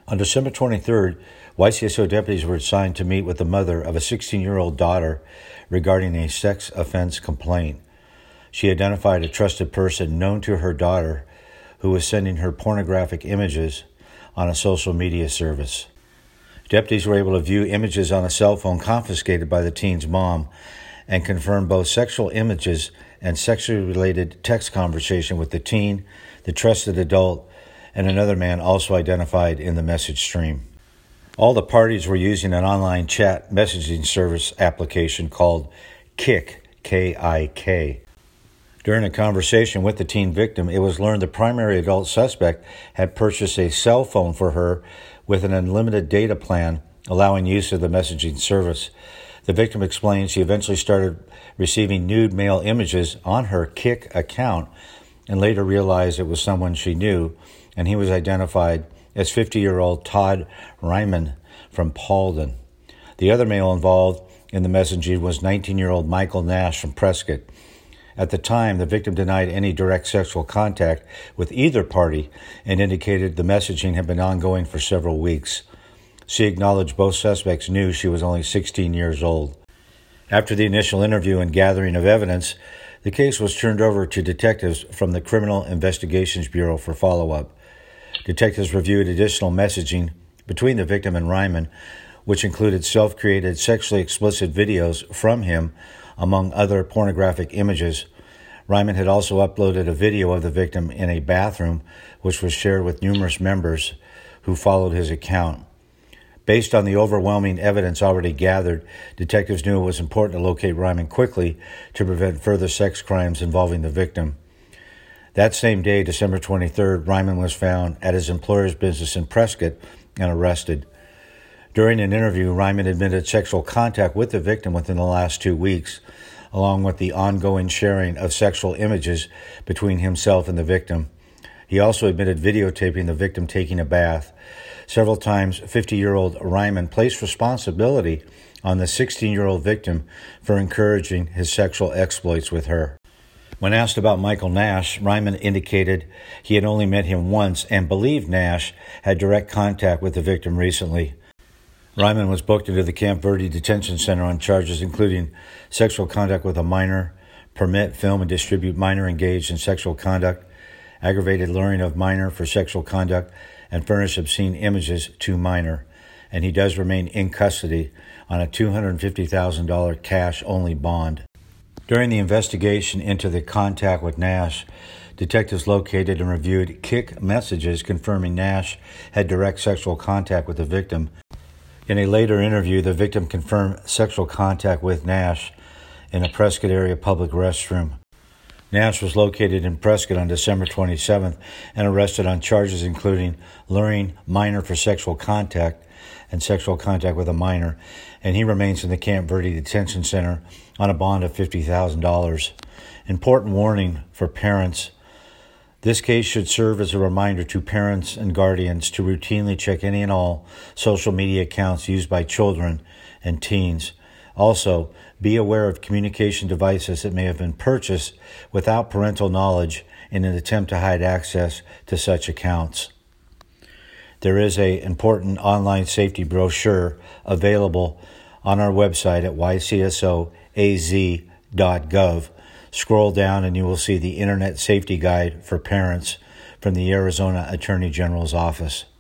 On December 23rd, YCSO deputies were assigned to meet with the mother of a 16-year-old daughter regarding a sex offense complaint. She identified a trusted person known to her daughter who was sending her pornographic images on a social media service. Deputies were able to view images on a cell phone confiscated by the teen's mom and confirm both sexual images and sexually related text conversation with the teen, the trusted adult, and another man also identified in the message stream. All the parties were using an online chat messaging service application called Kik, K-I-K. During a conversation with the teen victim, it was learned the primary adult suspect had purchased a cell phone for her with an unlimited data plan, allowing use of the messaging service. The victim explained she eventually started receiving nude male images on her Kik account and later realized it was someone she knew, and he was identified as 50-year-old Todd Ryman from Paulden. The other male involved in the messaging was 19-year-old Michael Nash from Prescott. At the time, the victim denied any direct sexual contact with either party and indicated the messaging had been ongoing for several weeks. She acknowledged both suspects knew she was only 16 years old. After the initial interview and gathering of evidence, the case was turned over to detectives from the Criminal Investigations Bureau for follow-up. Detectives reviewed additional messaging between the victim and Ryman, which included self-created sexually explicit videos from him, among other pornographic images. Ryman had also uploaded a video of the victim in a bathroom, which was shared with numerous members who followed his account. Based on the overwhelming evidence already gathered, detectives knew it was important to locate Ryman quickly to prevent further sex crimes involving the victim. That same day, December 23rd, Ryman was found at his employer's business in Prescott and arrested. During an interview, Ryman admitted sexual contact with the victim within the last 2 weeks, along with the ongoing sharing of sexual images between himself and the victim. He also admitted videotaping the victim taking a bath. Several times, 50-year-old Ryman placed responsibility on the 16-year-old victim for encouraging his sexual exploits with her. When asked about Michael Nash, Ryman indicated he had only met him once and believed Nash had direct contact with the victim recently. Ryman was booked into the Camp Verde Detention Center on charges including sexual contact with a minor, permit, film, and distribute minor engaged in sexual conduct, aggravated luring of minor for sexual conduct, and furnish obscene images to minor. And he does remain in custody on a $250,000 cash-only bond. During the investigation into the contact with Nash, detectives located and reviewed Kik messages confirming Nash had direct sexual contact with the victim. In a later interview, the victim confirmed sexual contact with Nash in a Prescott area public restroom. Nash was located in Prescott on December 27th and arrested on charges including luring minor for sexual contact and sexual contact with a minor, and he remains in the Camp Verde Detention Center on a bond of $50,000. Important warning for parents. This case should serve as a reminder to parents and guardians to routinely check any and all social media accounts used by children and teens. Also, be aware of communication devices that may have been purchased without parental knowledge in an attempt to hide access to such accounts. There is an important online safety brochure available on our website at ycsoaz.gov. Scroll down and you will see the Internet Safety Guide for Parents from the Arizona Attorney General's Office.